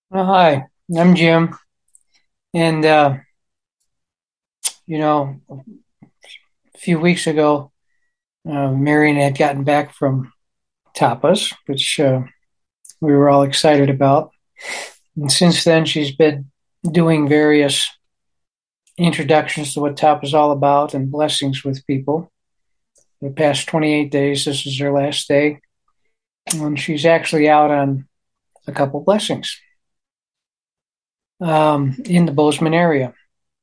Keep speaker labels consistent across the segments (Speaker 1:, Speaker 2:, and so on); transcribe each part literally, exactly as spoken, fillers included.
Speaker 1: Well, hi, I'm Jim. And, uh, you know, a few weeks ago, uh, Marion had gotten back from Tapas, which uh, we were all excited about. And since then, she's been doing various introductions to what Tapas is all about and blessings with people. The past twenty-eight days, this is her last day. And she's actually out on a couple blessings um, in the Bozeman area.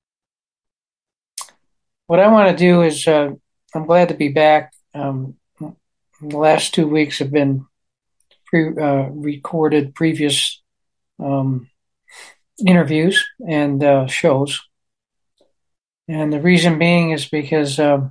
Speaker 1: What I want to do is, uh, I'm glad to be back. Um, the last two weeks have been pre uh, recorded previous um, interviews and uh, shows. And the reason being is because um,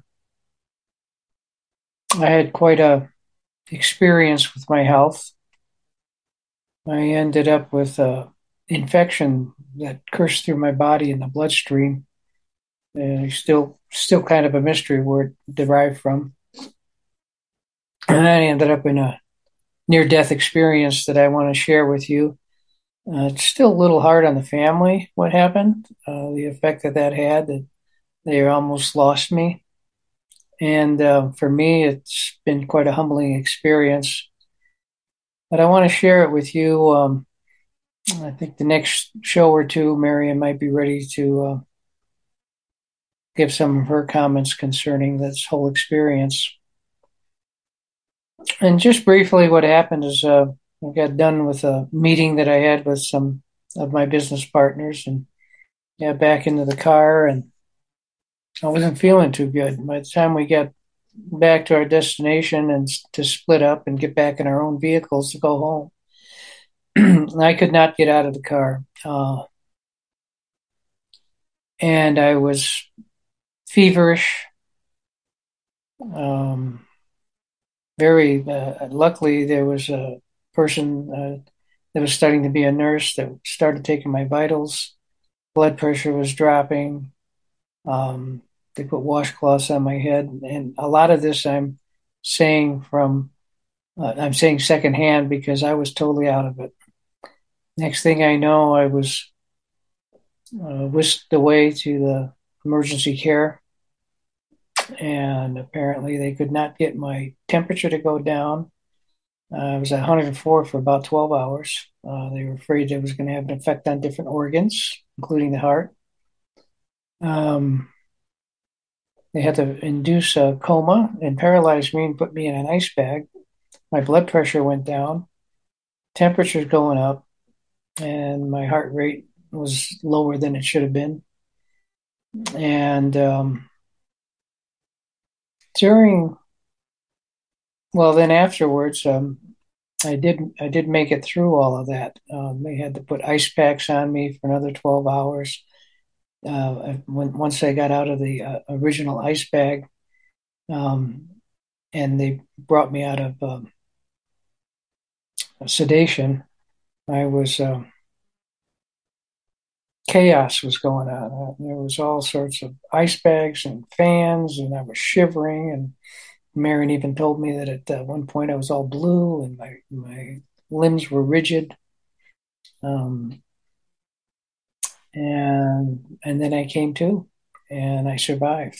Speaker 1: I had quite a experience with my health. I ended up with a infection that coursed through my body in the bloodstream, and it's still still kind of a mystery where it derived from. And I ended up in a near death experience that I want to share with you. Uh, it's still a little hard on the family what happened, uh, the effect that that had. That they almost lost me. And uh, for me, it's been quite a humbling experience. But I want to share it with you. Um, I think the next show or two, Marion might be ready to uh, give some of her comments concerning this whole experience. And just briefly, what happened is uh, I got done with a meeting that I had with some of my business partners and got back into the car, and I wasn't feeling too good. By the time we got back to our destination and to split up and get back in our own vehicles to go home, I could not get out of the car. Uh, and I was feverish. Um, very uh, luckily, there was a person uh, that was studying to be a nurse that started taking my vitals. Blood pressure was dropping. Um, they put washcloths on my head. And a lot of this I'm saying from, uh, I'm saying secondhand because I was totally out of it. Next thing I know, I was uh, whisked away to the emergency care, and apparently they could not get my temperature to go down. Uh, I was at one hundred four for about twelve hours. Uh, they were afraid it was going to have an effect on different organs, including the heart. Um, they had to induce a coma and paralyze me and put me in an ice bag. My blood pressure went down, temperature's going up, and my heart rate was lower than it should have been. And um, during, well, then afterwards, um, I did I did make it through all of that. Um, they had to put ice packs on me for another twelve hours. Uh, when once I got out of the uh, original ice bag, um, and they brought me out of um, sedation, I was uh, chaos was going on. Uh, there was all sorts of ice bags and fans, and I was shivering. And Marion even told me that at uh, one point I was all blue and my my limbs were rigid. Um, and and then I came to, and I survived.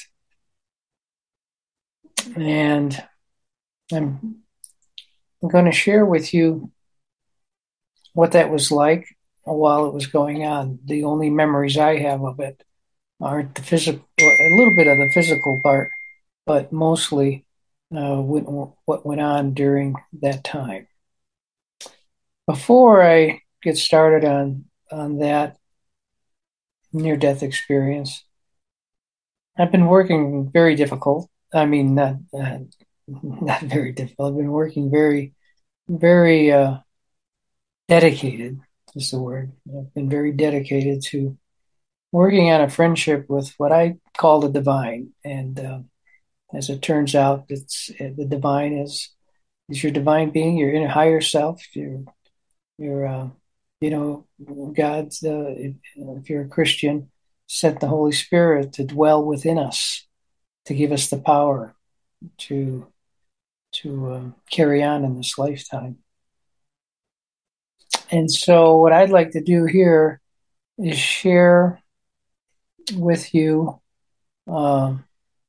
Speaker 1: And I'm, I'm going to share with you what that was like while it was going on. The only memories I have of it aren't the physical, a little bit of the physical part, but mostly uh, what went on during that time. Before I get started on on that near death experience, I've been working very difficult. I mean, not uh, not very difficult. I've been working very, very uh, dedicated is the word. I've been very dedicated to working on a friendship with what I call the divine. And uh, as it turns out, it's the divine is is your divine being, your inner higher self. Your your uh, you know God's uh, if, if you're a Christian, sent the Holy Spirit to dwell within us to give us the power to to uh, carry on in this lifetime. And so what I'd like to do here is share with you um,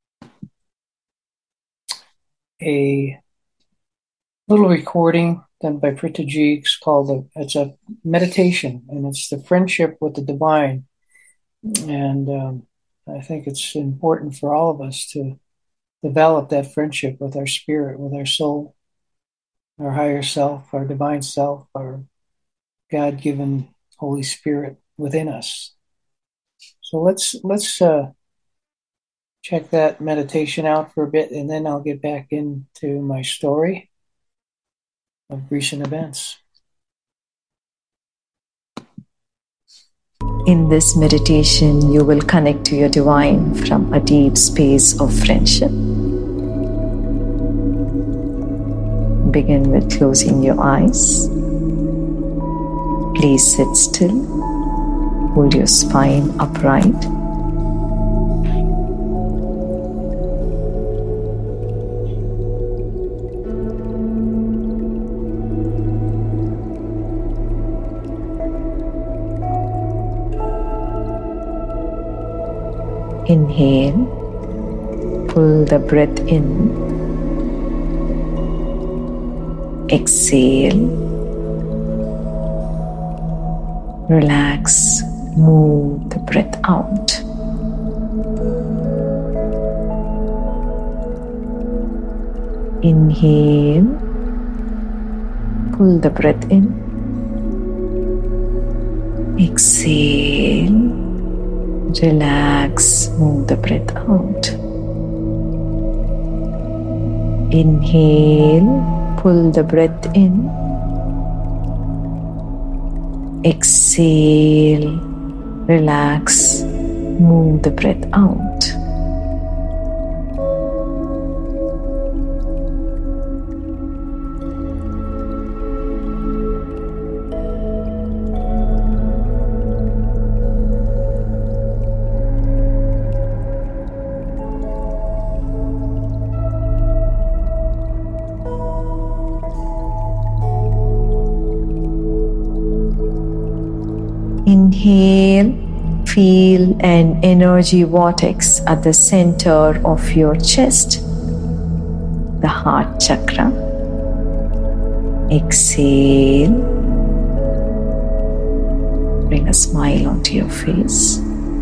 Speaker 1: a little recording done by Prita G. It's called a, it's a meditation, and it's the friendship with the divine. And um, I think it's important for all of us to develop that friendship with our spirit, with our soul, our higher self, our divine self, our God-given Holy Spirit within us. So let's let's uh, check that meditation out for a bit, and then I'll get back into my story of recent events.
Speaker 2: In this meditation, you will connect to your divine from a deep space of friendship. Begin with closing your eyes. Please sit still. Hold your spine upright. Inhale, pull the breath in. Exhale, relax, move the breath out. Inhale, pull the breath in. Exhale, relax, move the breath out. Inhale, pull the breath in. Exhale, relax, move the breath out. Inhale, feel an energy vortex at the center of your chest, the heart chakra. Exhale, bring a smile onto your face.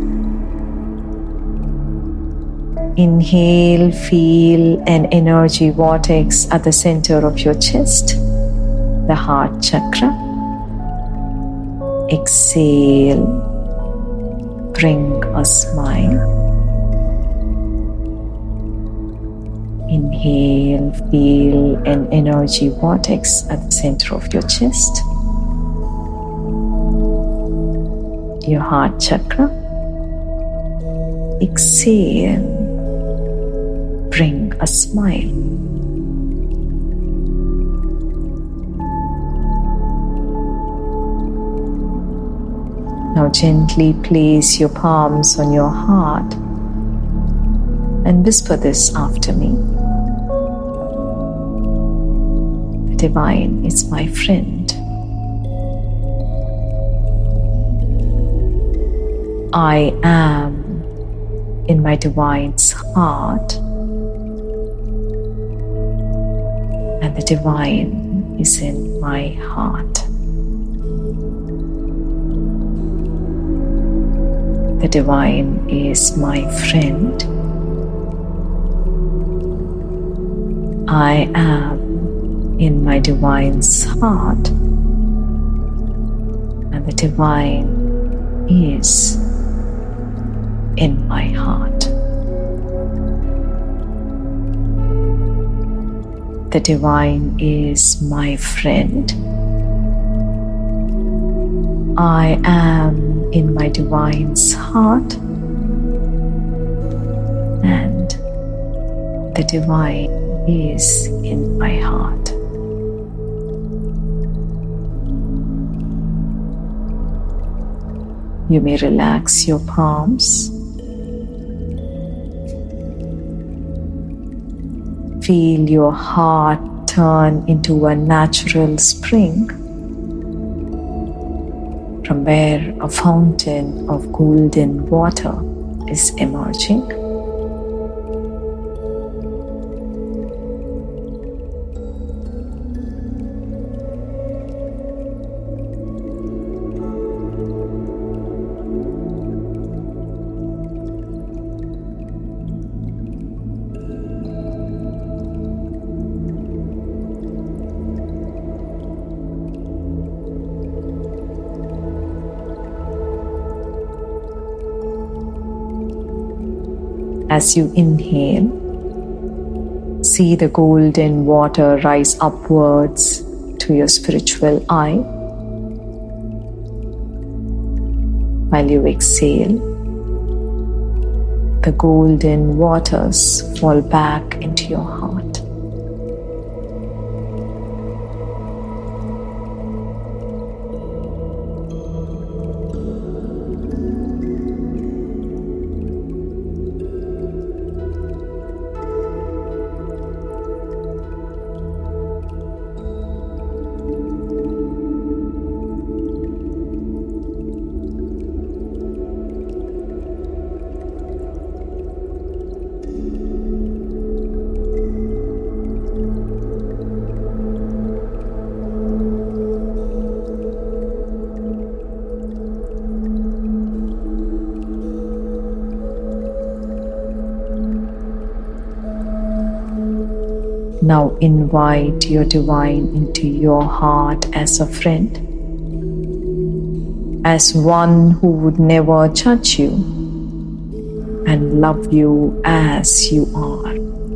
Speaker 2: Inhale, feel an energy vortex at the center of your chest, the heart chakra. Exhale, bring a smile. Inhale, feel an energy vortex at the center of your chest, your heart chakra. Exhale, bring a smile. Now gently place your palms on your heart and whisper this after me. The divine is my friend. I am in my divine's heart, and the divine is in my heart. The divine is my friend. I am in my divine's heart, and the divine is in my heart. The divine is my friend. I am in my divine's heart, and the divine is in my heart. You may relax your palms. Feel your heart turn into a natural spring. from where a fountain of golden water is emerging. As you inhale, see the golden water rise upwards to your spiritual eye. While you exhale, the golden waters fall back into your heart. Now invite your divine into your heart as a friend, as one who would never judge you and love you as you are.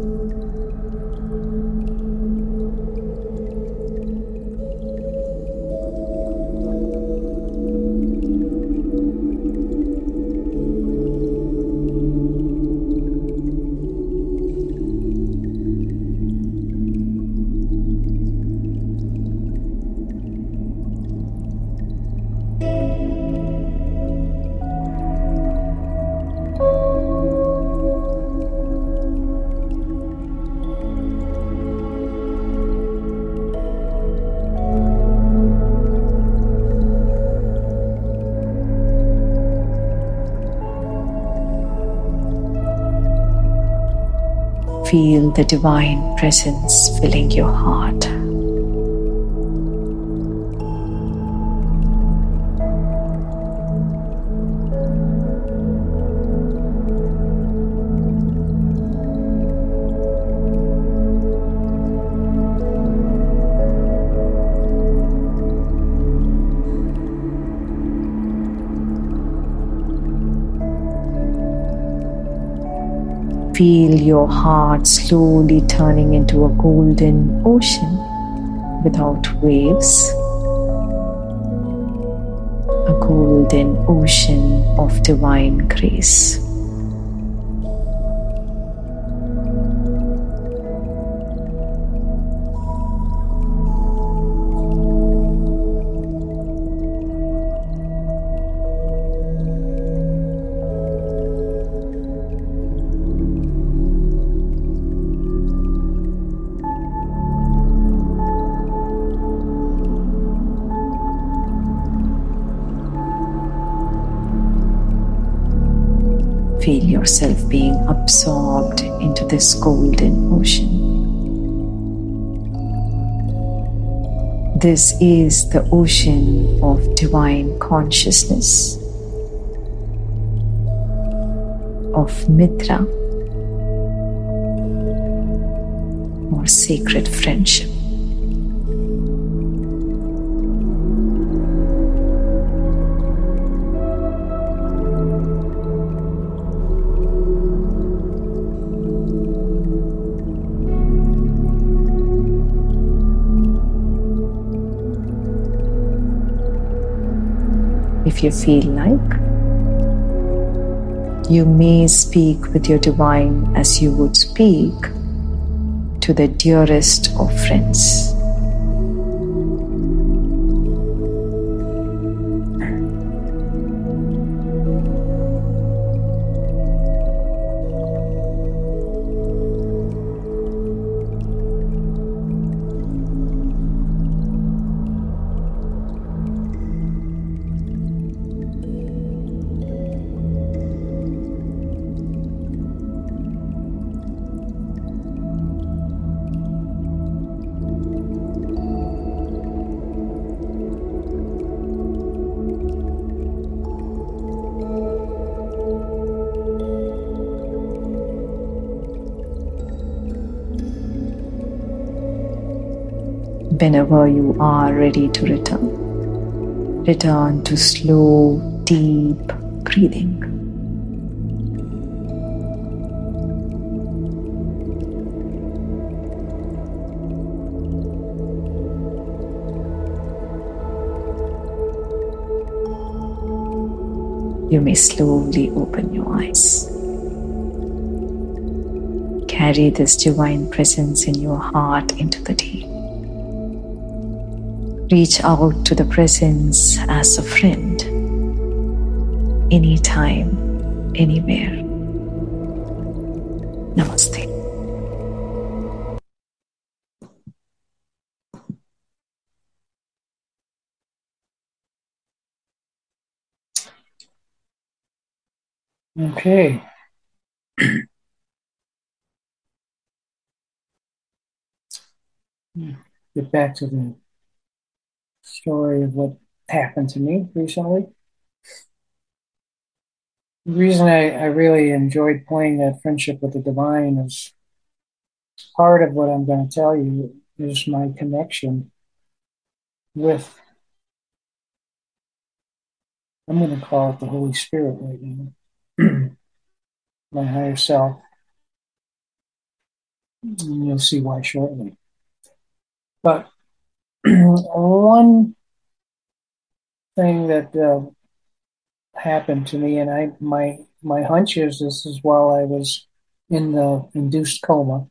Speaker 2: Feel the divine presence filling your heart. Feel your heart slowly turning into a golden ocean without waves, a golden ocean of divine grace. Feel yourself being absorbed into this golden ocean. This is the ocean of divine consciousness, of Mitra, or sacred friendship. If you feel like, you may speak with your divine as you would speak to the dearest of friends. whenever you are ready to return. Return to slow, deep breathing. You may slowly open your eyes. Carry this divine presence in your heart into the day. Reach out to the presence as a friend, anytime, anywhere. Namaste.
Speaker 1: Okay. Get back to the story of what happened to me recently. The reason I, I really enjoyed playing that Friendship with the Divine is part of what I'm going to tell you is my connection with, I'm going to call it the Holy Spirit right now, my higher self. And you'll see why shortly. But one thing that uh, happened to me, and I my my hunch is this is while I was in the induced coma,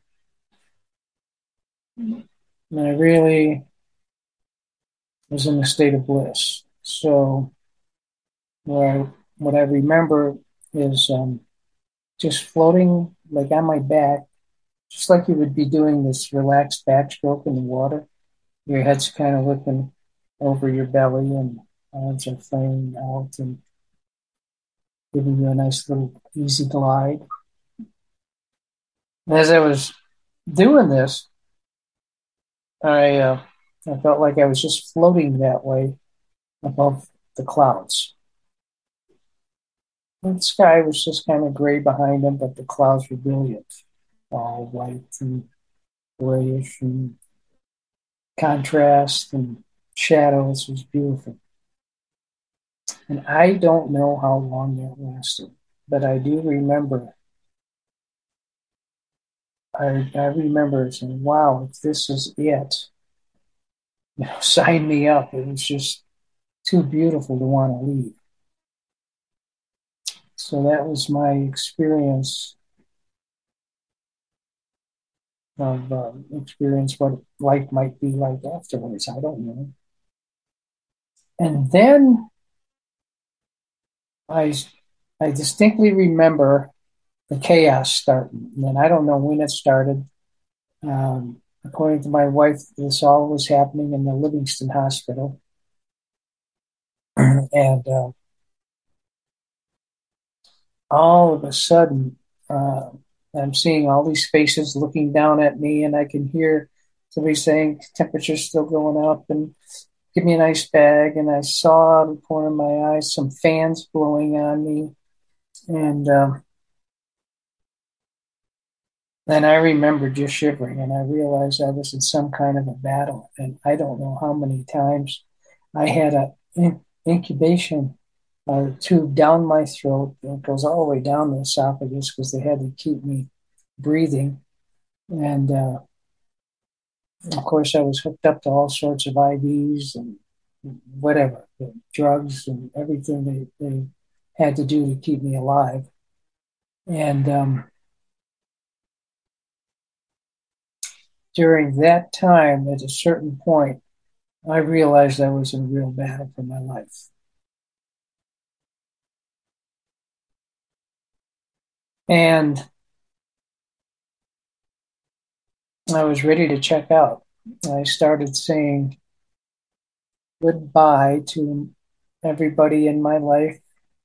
Speaker 1: and I really was in a state of bliss. So what I, what I remember is um, just floating like on my back, just like you would be doing this relaxed backstroke in the water. Your head's kind of looking over your belly and arms are flaming out and giving you a nice little easy glide. And as I was doing this, I uh, I felt like I was just floating that way above the clouds. And the sky was just kind of gray behind them, but the clouds were brilliant, all white and grayish and contrast and shadows. It was beautiful. And I don't know how long that lasted, but I do remember. I, I remember saying, wow, if this is it, you know, sign me up. It was just too beautiful to want to leave. So that was my experience of uh, experience what life might be like afterwards. I don't know. And then I, I distinctly remember the chaos starting. And I don't know when it started. Um, according to my wife, this all was happening in the Livingston Hospital. and uh, all of a sudden, uh, I'm seeing all these faces looking down at me, and I can hear somebody saying, temperature's still going up, and give me an ice bag. And I saw out of the corner of my eyes some fans blowing on me. And um, then I remember just shivering, and I realized I was in some kind of a battle. And I don't know how many times I had an incubation uh, tube down my throat. It goes all the way down the esophagus because they had to keep me breathing. And uh, of course, I was hooked up to all sorts of I Vs and whatever, drugs and everything they, they had to do to keep me alive. And um, during that time, at a certain point, I realized I was in a real battle for my life. And I was ready to check out. I started saying goodbye to everybody in my life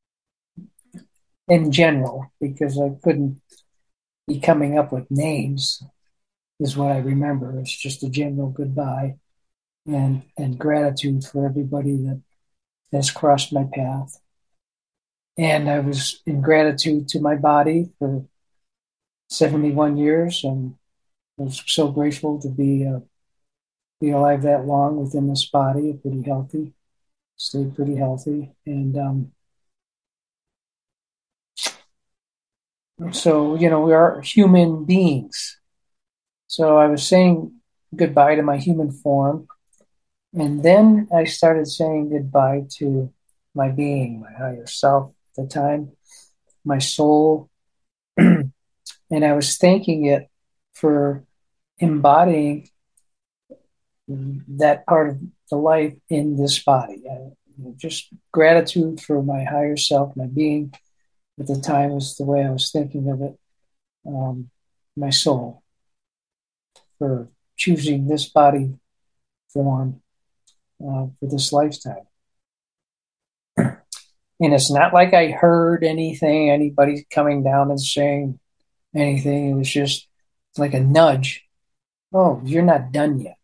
Speaker 1: in general, because I couldn't be coming up with names, is what I remember. It's just a general goodbye and, and gratitude for everybody that has crossed my path. And I was in gratitude to my body for seventy-one years, and I was so grateful to be uh, be alive that long within this body, pretty healthy, stayed pretty healthy. And um, so, you know, we are human beings. So I was saying goodbye to my human form. And then I started saying goodbye to my being, my higher self at the time, my soul. And I was thanking it for embodying that part of the life in this body. I, just gratitude for my higher self, my being at the time was the way I was thinking of it. Um, my soul for choosing this body form uh, for this lifetime. And it's not like I heard anything, anybody coming down and saying anything. It was just like a nudge. Oh, you're not done yet.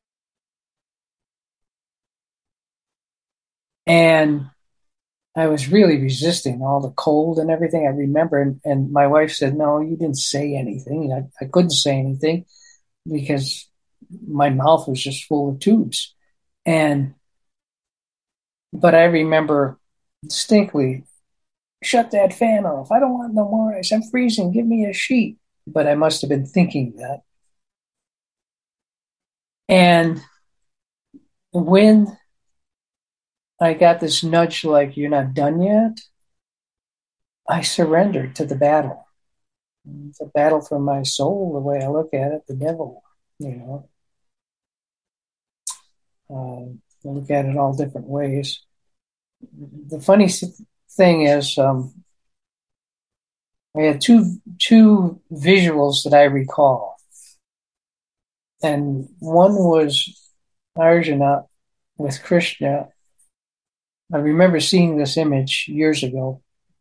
Speaker 1: And I was really resisting all the cold and everything. I remember, and, and my wife said, "No, you didn't say anything." I, I couldn't say anything because my mouth was just full of tubes. And, but I remember distinctly, shut that fan off. I don't want no more ice. I'm freezing. Give me a sheet. But I must have been thinking that. And when I got this nudge like, you're not done yet, I surrendered to the battle. It's a battle for my soul, the way I look at it, the devil, you know. Uh, I look at it all different ways. The funny thing is, um, I had two two visuals that I recall, and one was Arjuna with Krishna. I remember seeing this image years ago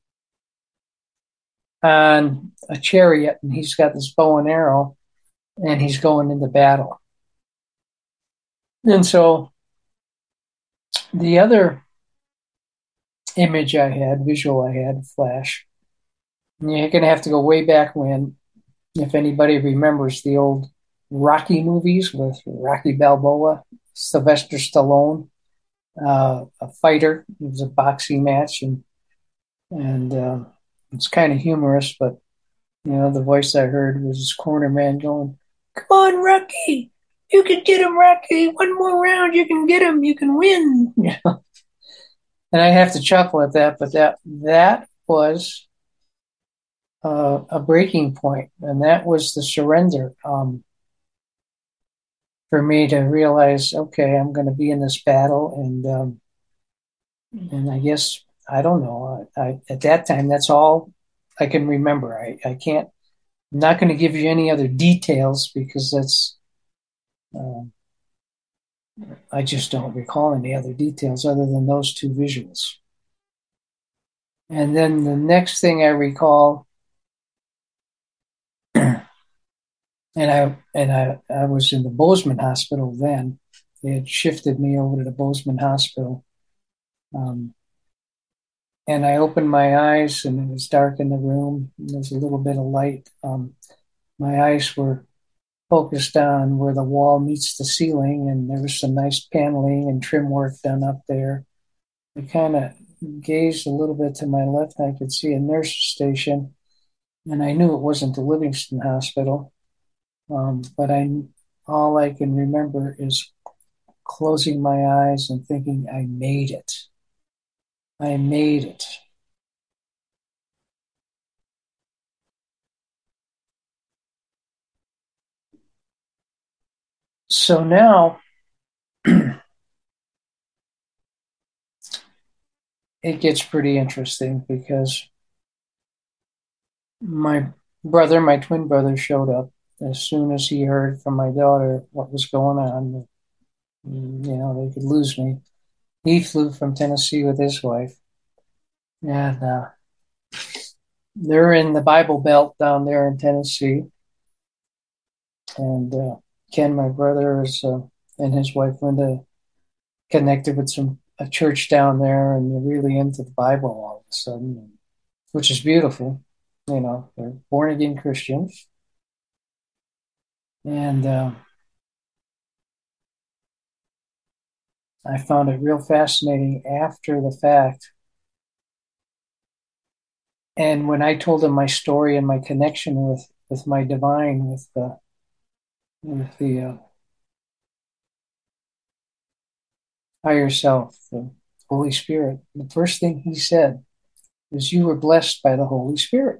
Speaker 1: on a chariot, and he's got this bow and arrow, and he's going into battle. And so the other image I had, visual I had, flash, and you're going to have to go way back when, if anybody remembers the old Rocky movies with Rocky Balboa, Sylvester Stallone, uh, a fighter. It was a boxing match, and and uh, it's kind of humorous, but you know, the voice I heard was this corner man going, "Come on, Rocky, you can get him, Rocky. One more round, you can get him. You can win." And I have to chuckle at that, but that that was uh, a breaking point, and that was the surrender. Um, for me to realize, okay, I'm going to be in this battle, and um, and I guess I don't know. I, I, at that time, that's all I can remember. I, I can't. I'm not going to give you any other details because that's. Um, I just don't recall any other details other than those two visuals. And then the next thing I recall, and I and I, I was in the Bozeman Hospital then. They had shifted me over to the Bozeman Hospital. Um, and I opened my eyes, and it was dark in the room. There was a little bit of light. Um, my eyes were focused on where the wall meets the ceiling, and there was some nice paneling and trim work done up there. I kind of gazed a little bit to my left, and I could see a nurse station, and I knew it wasn't the Livingston Hospital. Um, but I, all I can remember is closing my eyes and thinking, I made it. I made it. So now it gets pretty interesting because my brother, my twin brother, showed up as soon as he heard from my daughter what was going on. You know, they could lose me. He flew from Tennessee with his wife, and uh, they're in the Bible Belt down there in Tennessee. And uh, Ken, my brother, is uh, and his wife Linda connected with some a church down there, and they're really into the Bible all of a sudden, which is beautiful. You know, they're born again Christians, and uh, I found it real fascinating after the fact. And when I told him my story and my connection with, with my divine, with the, with the uh, higher self, the Holy Spirit, the first thing he said was, "You were blessed by the Holy Spirit."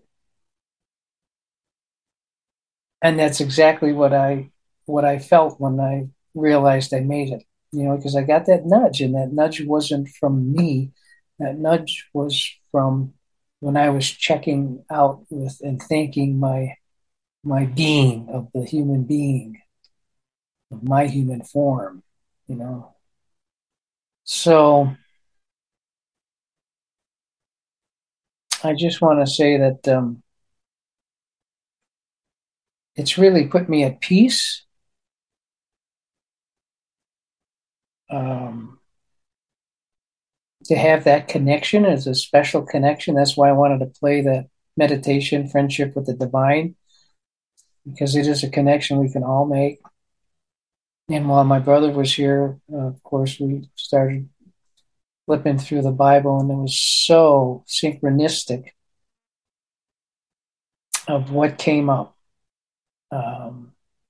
Speaker 1: And that's exactly what I what I felt when I realized I made it. You know, because I got that nudge, and that nudge wasn't from me. That nudge was from when I was checking out with and thanking my my being of the human being, of my human form, you know. So I just want to say that um, it's really put me at peace. Um, to have that connection is a special connection. That's why I wanted to play the meditation, friendship with the divine, because it is a connection we can all make. And while my brother was here, uh, of course, we started flipping through the Bible, and it was so synchronistic of what came up. Um,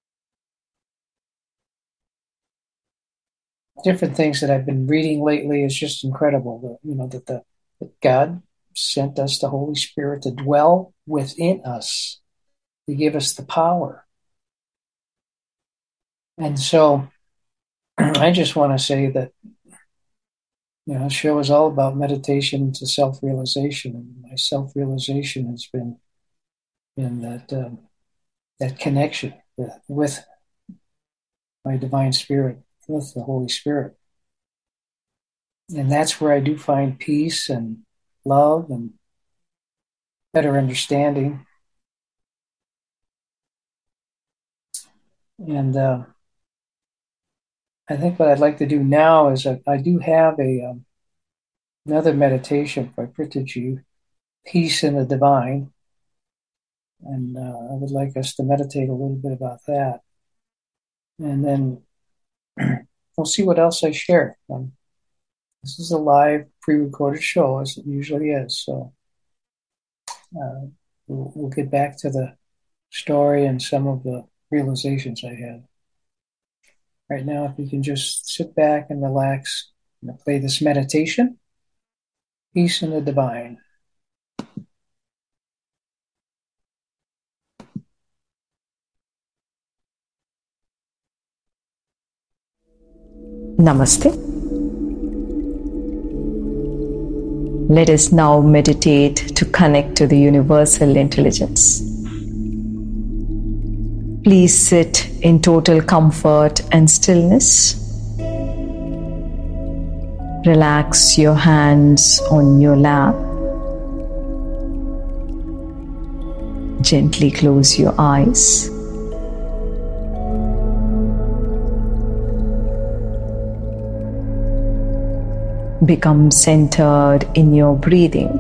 Speaker 1: different things that I've been reading lately is just incredible. That, you know, that the that God sent us the Holy Spirit to dwell within us, to give us the power. And so I just want to say that, you know, the show is all about meditation to self-realization. And my self-realization has been in that um, that connection with, with my divine spirit, with the Holy Spirit. And that's where I do find peace and love and better understanding. And uh, I think what I'd like to do now is I, I do have a um, another meditation by Pritaji, Peace in the Divine. And uh, I would like us to meditate a little bit about that. And then we'll see what else I share. Um, this is a live pre-recorded show, as it usually is. So uh, we'll, we'll get back to the story and some of the realizations I had. Right now, if you can just sit back and relax and play this meditation, Peace in the Divine.
Speaker 2: Namaste. Let us now meditate to connect to the universal intelligence. Please sit in total comfort and stillness. Relax your hands on your lap. Gently close your eyes. Become centered in your breathing.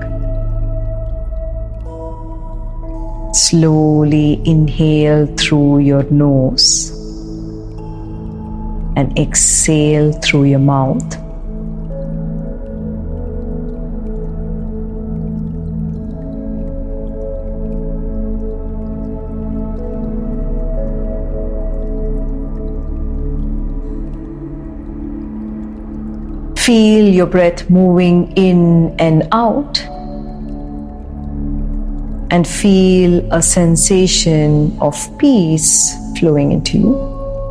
Speaker 2: Slowly inhale through your nose and exhale through your mouth. Feel your breath moving in and out, and feel a sensation of peace flowing into you.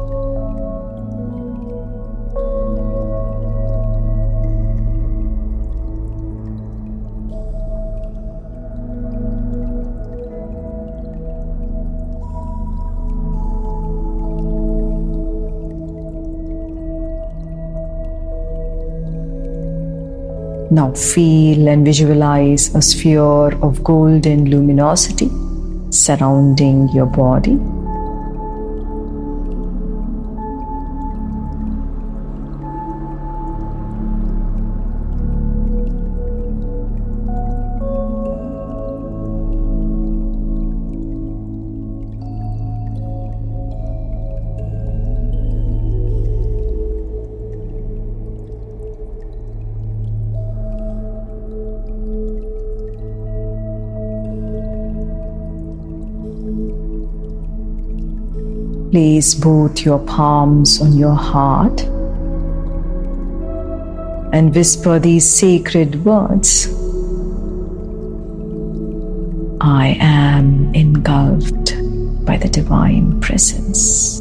Speaker 2: Now feel and visualize a sphere of golden luminosity surrounding your body. place both your palms on your heart and whisper these sacred words. I am engulfed by the Divine Presence.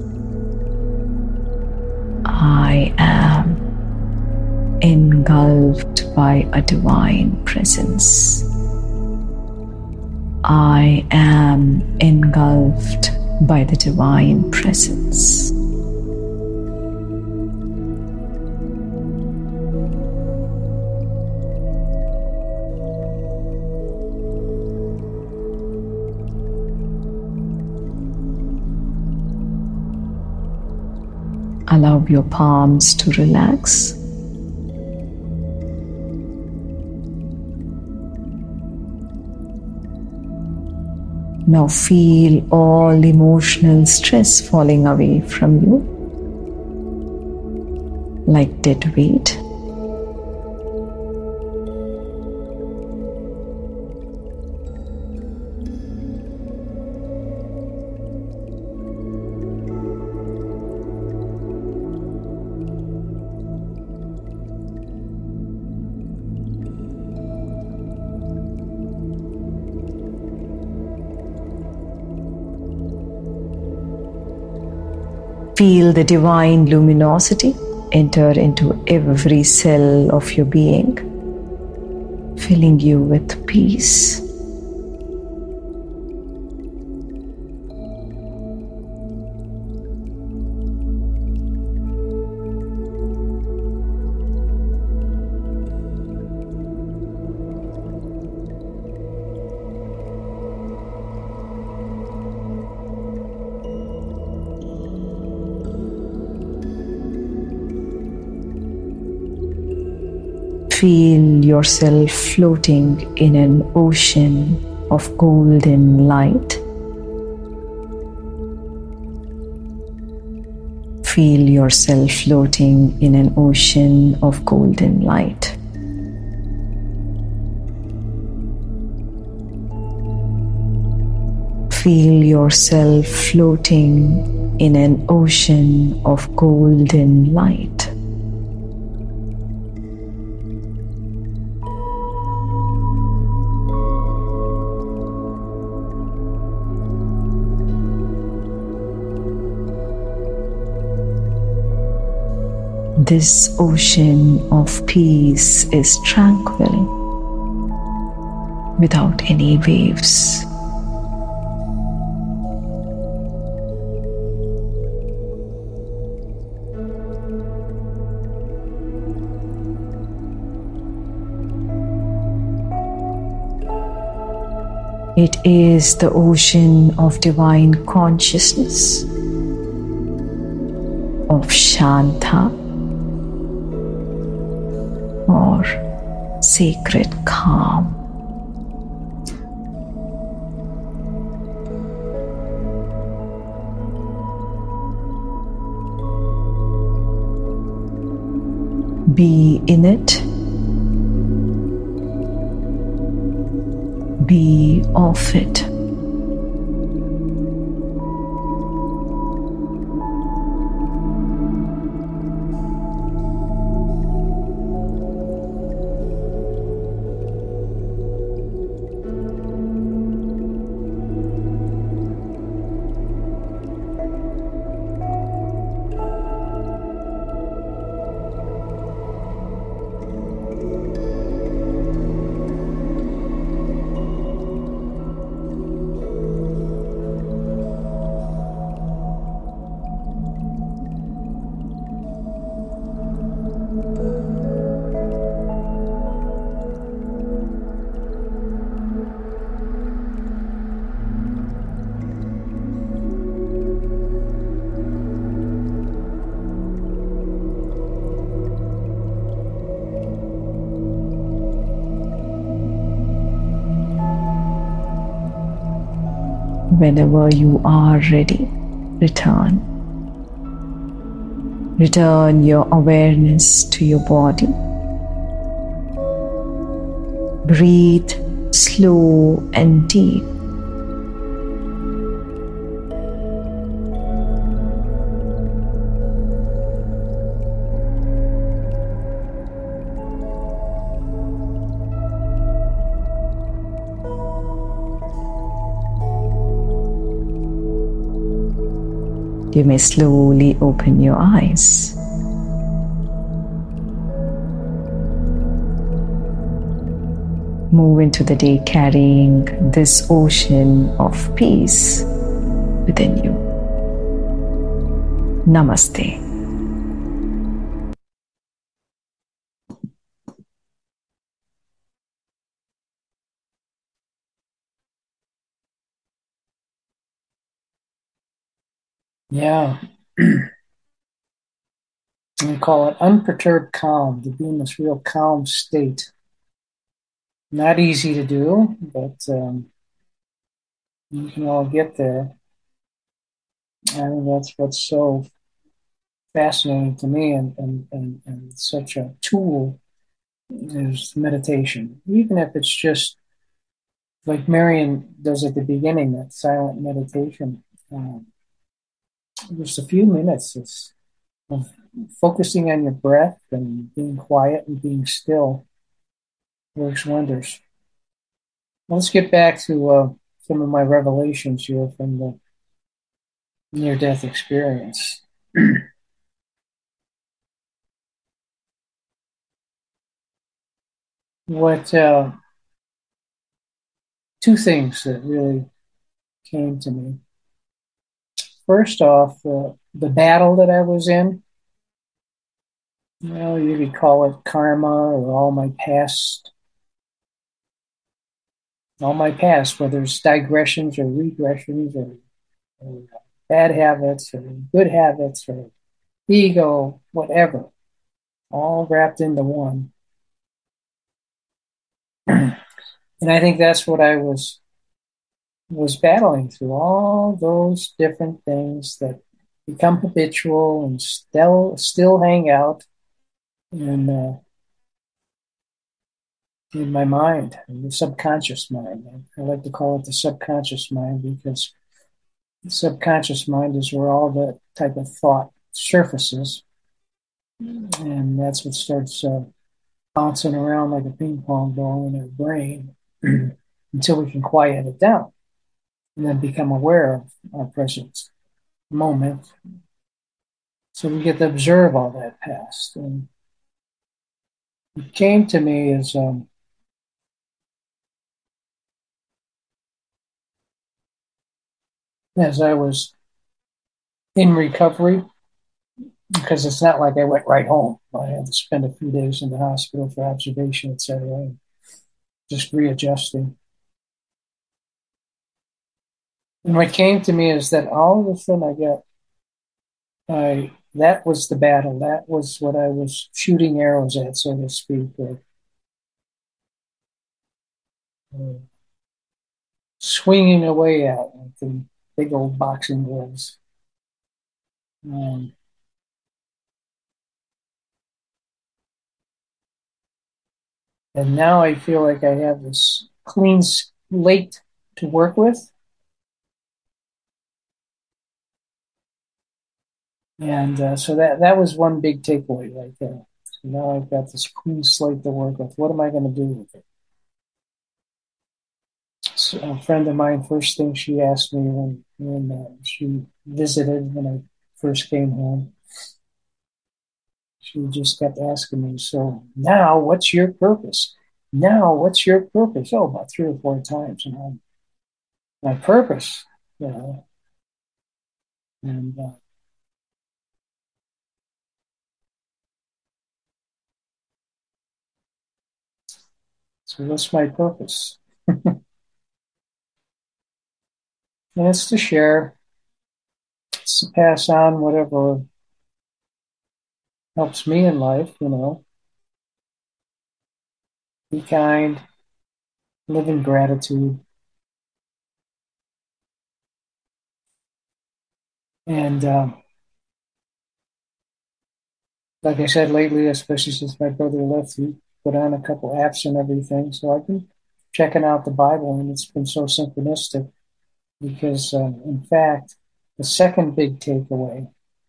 Speaker 2: I am engulfed by a Divine Presence. I am engulfed by the Divine Presence. Allow your palms to relax. Now feel all emotional stress falling away from you like dead weight. Feel the divine luminosity enter into every cell of your being, filling you with peace. Feel yourself floating in an ocean of golden light. Feel yourself floating in an ocean of golden light. Feel yourself floating in an ocean of golden light. This ocean of peace is tranquil, without any waves. It is the ocean of divine consciousness, of Shanta, or sacred calm. Be in it. Be of it. Whenever you are ready, return. Return your awareness to your body. Breathe slow and deep. You may slowly open your eyes. Move into the day carrying this ocean of peace within you. Namaste.
Speaker 1: Yeah. We call it unperturbed calm, to be in this real calm state. Not easy to do, but um, you can all get there. I think that's what's so fascinating to me, and, and, and, and such a tool is meditation. Even if it's just like Marion does at the beginning, that silent meditation, um, just a few minutes of focusing on your breath and being quiet and being still works wonders. Let's get back to uh, some of my revelations here from the near-death experience. What uh, two things that really came to me. First off, uh, the battle that I was in. You know, you could call it karma or all my past, all my past, whether it's digressions or regressions or, or bad habits or good habits or ego, whatever, all wrapped into one. And I think that's what I was was battling through, all those different things that become habitual and still still hang out in uh, in my mind, in the subconscious mind. I like to call it the subconscious mind because the subconscious mind is where all that type of thought surfaces, and that's what starts uh, bouncing around like a ping pong ball in our brain until we can quiet it down and then become aware of our present moment. So we get to observe all that past. And it came to me as um, as I was in recovery, because it's not like I went right home. I had to spend a few days in the hospital for observation, et cetera, and just readjusting. And what came to me is that all of a sudden I got, I that was the battle. That was what I was shooting arrows at, so to speak, or, or swinging away at like the big old boxing gloves. Um, and now I feel like I have this clean slate to work with. And uh, so that that was one big takeaway right there. So now I've got this clean slate to work with. What am I going to do with it? So a friend of mine, first thing she asked me when when uh, she visited when I first came home, she just kept asking me, "So now, what's your purpose? Now, what's your purpose?" Oh, about three or four times, and I'm, my purpose, you know, and uh, so what's my purpose? And it's to share, it's to pass on whatever helps me in life, you know, be kind, live in gratitude. And um, like I said lately, especially since my brother left, he put on a couple apps and everything. So I've been checking out the Bible, and it's been so synchronistic because, um, in fact, the second big takeaway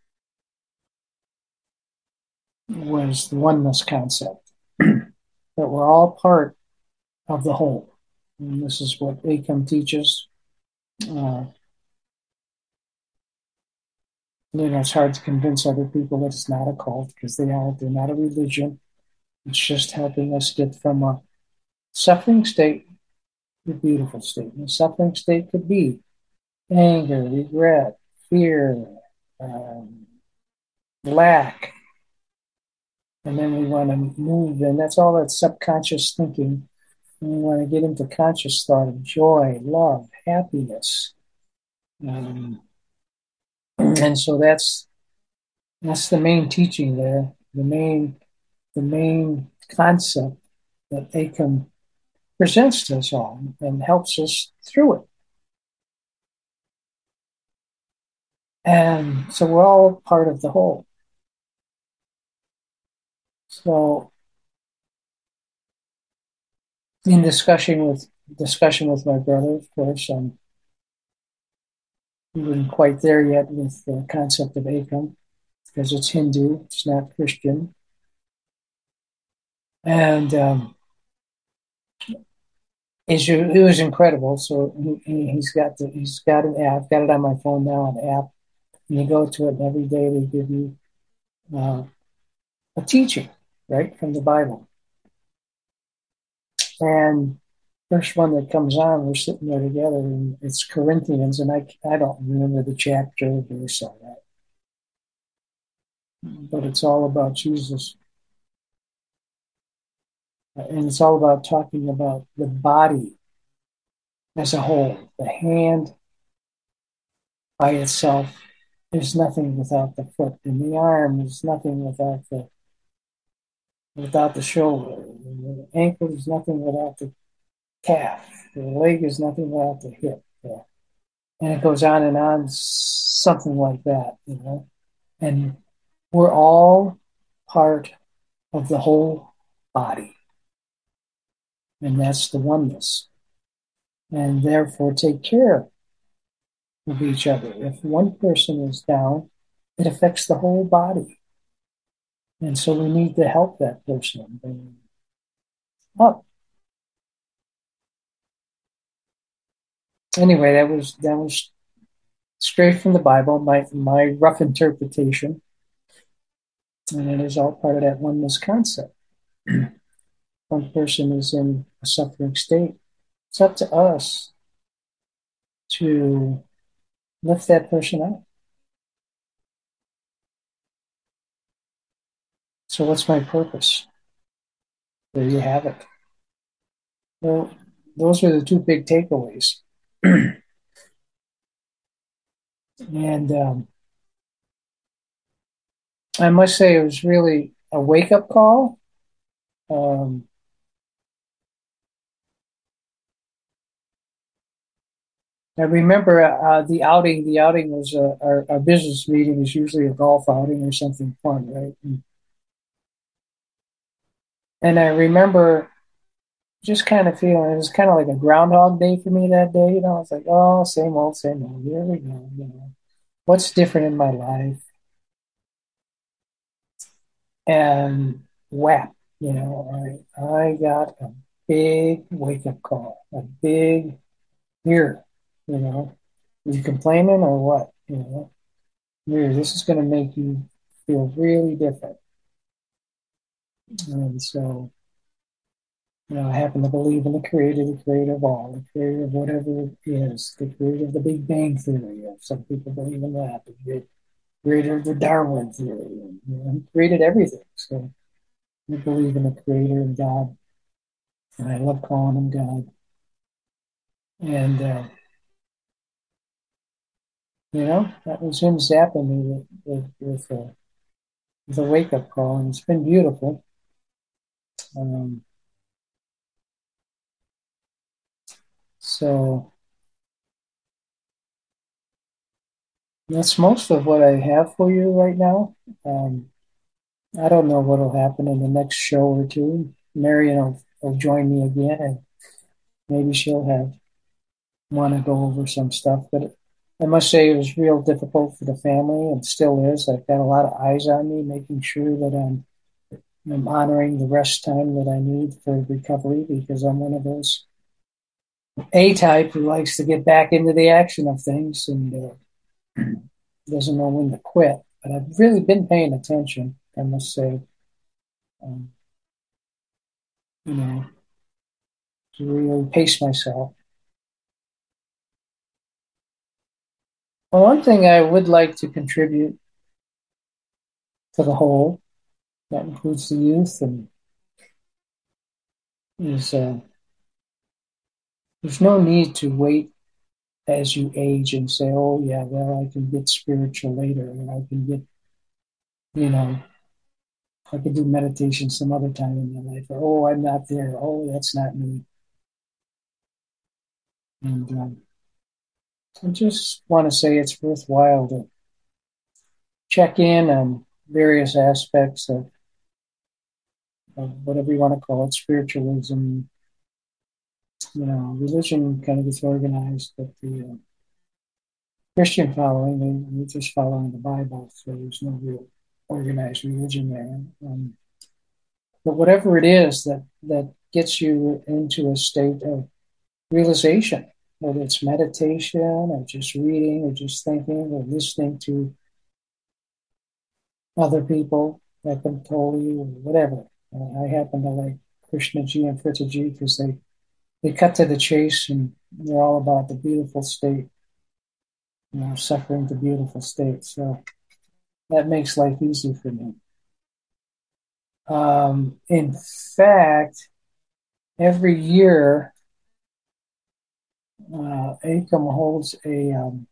Speaker 1: was the oneness concept that we're all part of the whole. And this is what A C O M teaches. Uh, You know, it's hard to convince other people that it's not a cult because they aren't. They're not a religion. It's just helping us get from a suffering state to a beautiful state. And a suffering state could be anger, regret, fear, um, lack. And then we want to move, and that's all that subconscious thinking. And we want to get into conscious thought of joy, love, happiness. Um, and so that's that's the main teaching there, the main the main concept that Akam presents to us all and helps us through it. And so we're all part of the whole. So in discussion with discussion with my brother, of course, um, we weren't quite there yet with the concept of Akam because it's Hindu, it's not Christian. And um, it's, it was incredible. So he, he's got the, he's got an app, got it on my phone now, an app. And you go to it, and every day they give you uh, a teaching, right, from the Bible. And first one that comes on, we're sitting there together, and it's Corinthians, and I I don't remember the chapter or verse on that, but it's all about Jesus, and it's all about talking about the body as a whole. The hand by itself is nothing without the foot, and the arm is nothing without the without the shoulder, and the ankle is nothing without the calf. The leg is nothing without the hip. Yeah. And it goes on and on, something like that, you know. And we're all part of the whole body. And that's the oneness. And therefore, take care of each other. If one person is down, it affects the whole body. And so we need to help that person bring them up. Anyway, that was that was straight from the Bible, my my rough interpretation. And it is all part of that oneness concept. One person is in a suffering state. It's up to us to lift that person up. So what's my purpose? There you have it. Well, those are the two big takeaways. And um, I must say it was really a wake-up call. Um, I remember uh, the outing. The outing was uh, our, our business meeting is usually a golf outing or something fun, right? And, and I remember just kind of feeling it was kind of like a Groundhog Day for me that day. You know, it's like, oh, same old, same old. Here we go. You know, what's different in my life? And whap, you know, I I got a big wake up call, a big here, you know, are you complaining or what? You know, here, this is going to make you feel really different. And so, you know, I happen to believe in the creator, the creator of all, the creator of whatever it is, the creator of the Big Bang Theory. Some people believe in that. The creator of the Darwin Theory. And, you know, he created everything. So I believe in the creator and God. And I love calling him God. And, uh, you know, that was him zapping me with, with, with, a, with a wake up call. And it's been beautiful. Um, so that's most of what I have for you right now. Um, I don't know what will happen in the next show or two. Marion will, will join me again, and maybe she'll have want to go over some stuff. But I must say it was real difficult for the family, and still is. I've got a lot of eyes on me, making sure that I'm I'm honoring the rest time that I need for recovery because I'm one of those A type who likes to get back into the action of things. And uh, doesn't know when to quit. But I've really been paying attention, I must say. Um, you know, to really pace myself. Well, one thing I would like to contribute to the whole, that includes the youth, and is uh, there's no need to wait as you age and say, oh, yeah, well, I can get spiritual later, or I can get, you know, I could do meditation some other time in my life, or, oh, I'm not there. Oh, that's not me. And um, I just want to say it's worthwhile to check in on various aspects of, of whatever you want to call it, spiritualism. You know, religion kind of gets organized, but the uh, Christian following, they, they're just following the Bible, so there's no real organized religion there. Um, but whatever it is that, that gets you into a state of realization, whether it's meditation or just reading or just thinking or listening to other people that can tell you or whatever. Uh, I happen to like Krishnaji and Fritzaji because they, they cut to the chase and they're all about the beautiful state, you know, suffering to beautiful state. So that makes life easy for me. Um, in fact, every year, uh, A C O M holds a um,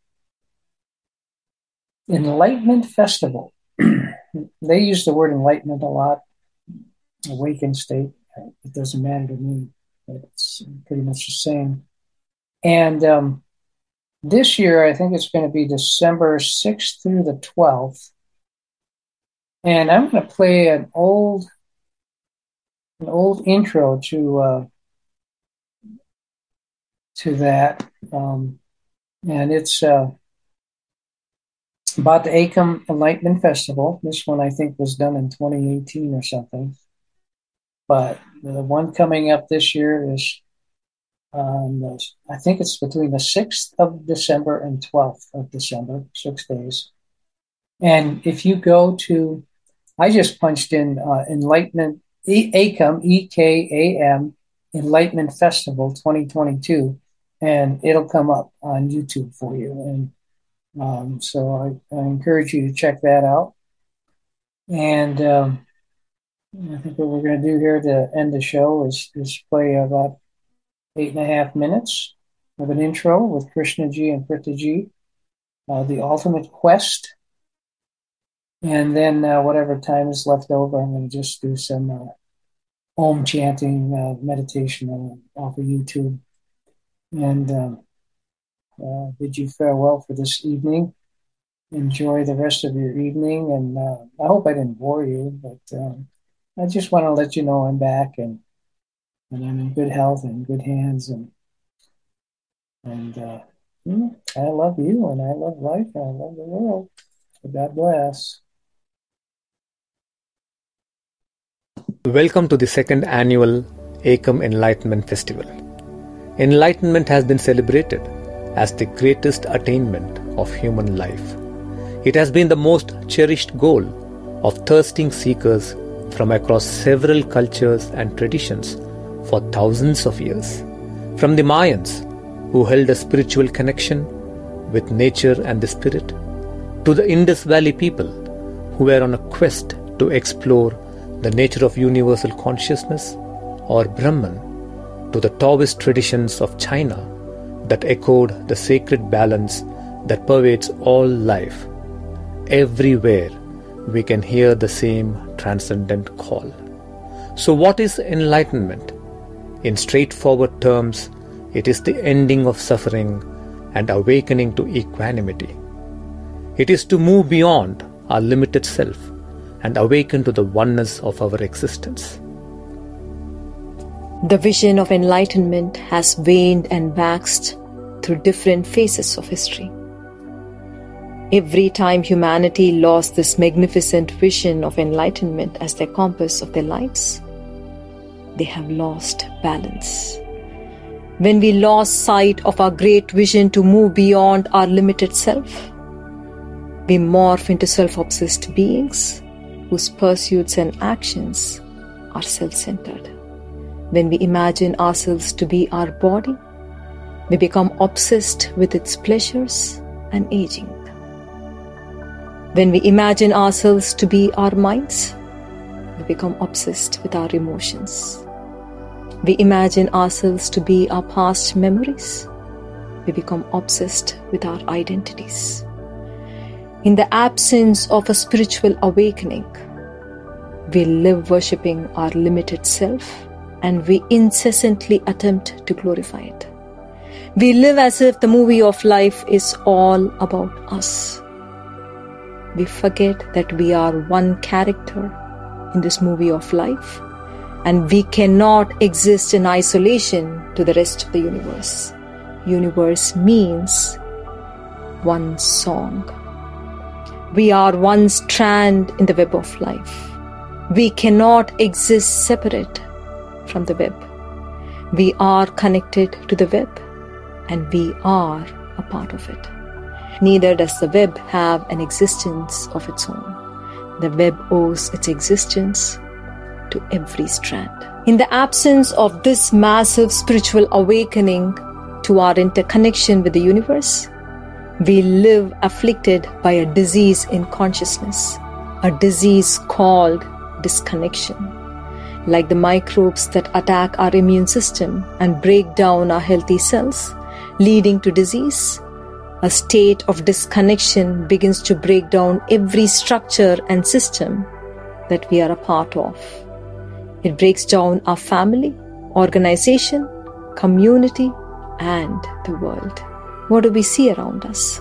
Speaker 1: enlightenment festival. They use the word enlightenment a lot. Awakened state. It doesn't matter to me. It's pretty much the same. And um, this year, I think it's going to be December sixth through the twelfth. And I'm going to play an old, an old intro to uh, to that, um, and it's uh, about the A C O M Enlightenment Festival. This one I think was done in twenty eighteen or something, but the one coming up this year is, um, I think it's between the sixth of December and twelfth of December, six days. And if you go to, I just punched in uh, Enlightenment, A C O M, E K A M, Enlightenment Festival twenty twenty-two, and it'll come up on YouTube for you. And um, so I, I encourage you to check that out. And um, I think what we're going to do here to end the show is, is play about eight and a half minutes of an intro with Krishnaji and Pritaji, uh, The Ultimate Quest. And then uh, whatever time is left over, I'm going to just do some uh, Om chanting uh, meditation off of YouTube. And um, uh, bid you farewell for this evening. Enjoy the rest of your evening. And uh, I hope I didn't bore you, but um, I just want to let you know I'm back and, and I'm in good health and good hands. And, and uh, I love you and I love life and I love the world. So God bless.
Speaker 3: Welcome to the second annual A C O M Enlightenment Festival. Enlightenment has been celebrated as the greatest attainment of human life. It has been the most cherished goal of thirsting seekers from across several cultures and traditions for thousands of years. From the Mayans, who held a spiritual connection with nature and the spirit, to the Indus Valley people who were on a quest to explore the nature of universal consciousness, or Brahman, to the Taoist traditions of China that echoed the sacred balance that pervades all life. Everywhere we can hear the same transcendent call. So what is enlightenment? In straightforward terms, it is the ending of suffering and awakening to equanimity. It is to move beyond our limited self and awaken to the oneness of our existence.
Speaker 2: The vision of enlightenment has waned and waxed through different phases of history. Every time humanity lost this magnificent vision of enlightenment as their compass of their lives, they have lost balance. When we lost sight of our great vision to move beyond our limited self, we morph into self-obsessed beings whose pursuits and actions are self-centered. When we imagine ourselves to be our body, we become obsessed with its pleasures and aging. When we imagine ourselves to be our minds, we become obsessed with our emotions. We imagine ourselves to be our past memories, we become obsessed with our identities. In the absence of a spiritual awakening, we live worshipping our limited self and we incessantly attempt to glorify it. We live as if the movie of life is all about us. We forget that we are one character in this movie of life and we cannot exist in isolation to the rest of the universe. Universe means one song. We are one strand in the web of life. We cannot exist separate from the web. We are connected to the web and we are a part of it. Neither does the web have an existence of its own. The web owes its existence to every strand. In the absence of this massive spiritual awakening to our interconnection with the universe, we live afflicted by a disease in consciousness, a disease called disconnection. Like the microbes that attack our immune system and break down our healthy cells, leading to disease, a state of disconnection begins to break down every structure and system that we are a part of. It breaks down our family, organization, community, and the world. What do we see around us?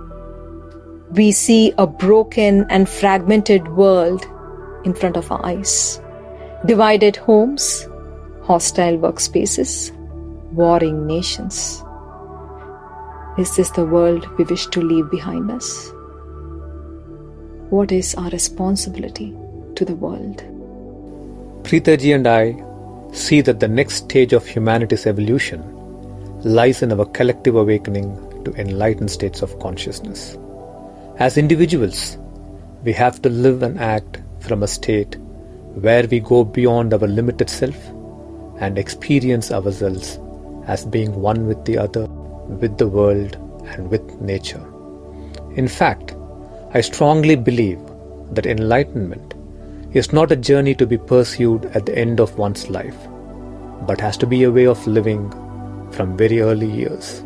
Speaker 2: We see a broken and fragmented world in front of our eyes. Divided homes, hostile workspaces, warring nations. Is this the world we wish to leave behind us? What is our responsibility to the world?
Speaker 3: Preetha and I see that the next stage of humanity's evolution lies in our collective awakening to enlightened states of consciousness. As individuals, we have to live and act from a state where we go beyond our limited self and experience ourselves as being one with the other, with the world, and with nature. In fact, I strongly believe that enlightenment is not a journey to be pursued at the end of one's life, but has to be a way of living from very early years.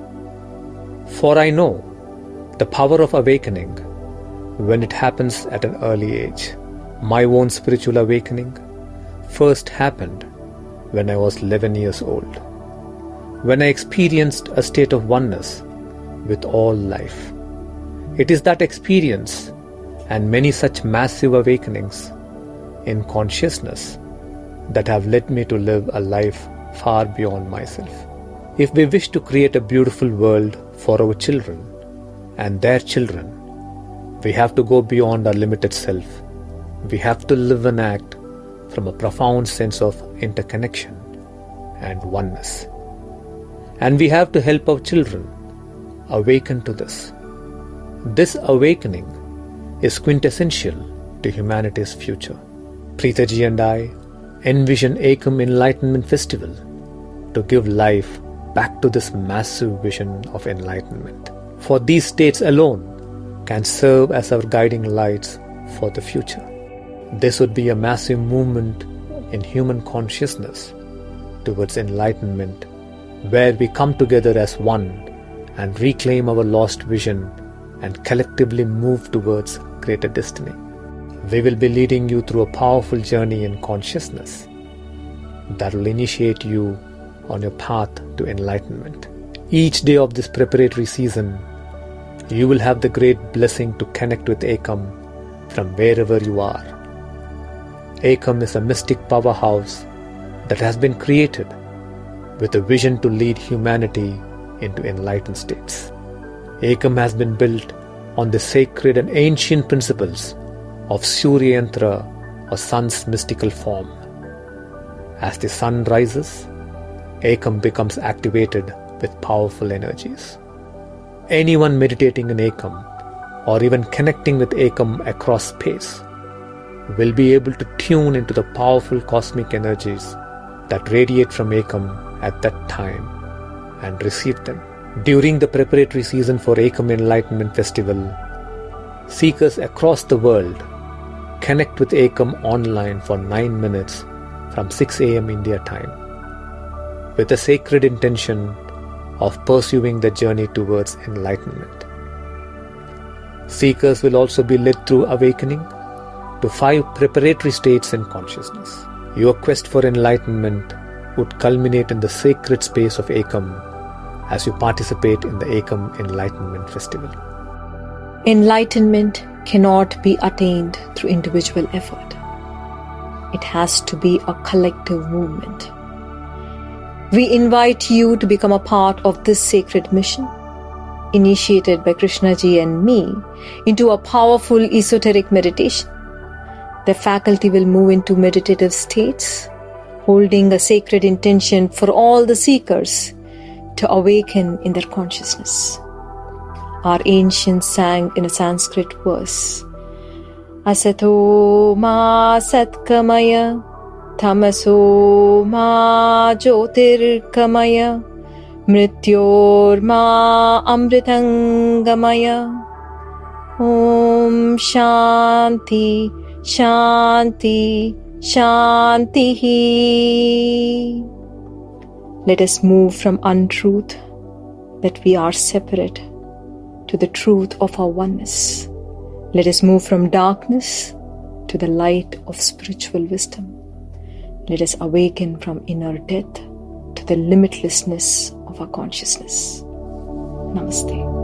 Speaker 3: For I know the power of awakening when it happens at an early age. My own spiritual awakening first happened when I was eleven years old, when I experienced a state of oneness with all life. It is that experience and many such massive awakenings in consciousness that have led me to live a life far beyond myself. If we wish to create a beautiful world for our children and their children, we have to go beyond our limited self. We have to live and act from a profound sense of interconnection and oneness. And we have to help our children awaken to this. This awakening is quintessential to humanity's future. Preetha ji and I envision Ekam Enlightenment Festival to give life back to this massive vision of enlightenment. For these states alone can serve as our guiding lights for the future. This would be a massive movement in human consciousness towards enlightenment, where we come together as one and reclaim our lost vision and collectively move towards greater destiny. We will be leading you through a powerful journey in consciousness that will initiate you on your path to enlightenment. Each day of this preparatory season, you will have the great blessing to connect with Ekam from wherever you are. Ekam is a mystic powerhouse that has been created with a vision to lead humanity into enlightened states. Ekam has been built on the sacred and ancient principles of Surya Yantra, or sun's mystical form. As the sun rises, Ekam becomes activated with powerful energies. Anyone meditating in Ekam or even connecting with Ekam across space, will be able to tune into the powerful cosmic energies that radiate from Ekam at that time and receive them. During the preparatory season for Ekam Enlightenment Festival, seekers across the world connect with Ekam online for nine minutes from six a.m. India time, with a sacred intention of pursuing the journey towards enlightenment. Seekers will also be led through awakening to five preparatory states in consciousness. Your quest for enlightenment would culminate in the sacred space of Ekam as you participate in the Ekam Enlightenment Festival.
Speaker 2: Enlightenment cannot be attained through individual effort. It has to be a collective movement. We invite you to become a part of this sacred mission, initiated by Krishnaji and me, into a powerful esoteric meditation. The faculty will move into meditative states, holding a sacred intention for all the seekers to awaken in their consciousness. Our ancients sang in a Sanskrit verse, Asato ma satkamaya, tamaso ma jyotirkamaya, mrityor ma amritangamaya. Om Shanti, Shanti, Shantihi. Let us move from untruth, that we are separate, to the truth of our oneness. Let us move from darkness to the light of spiritual wisdom. Let us awaken from inner death to the limitlessness of our consciousness. Namaste.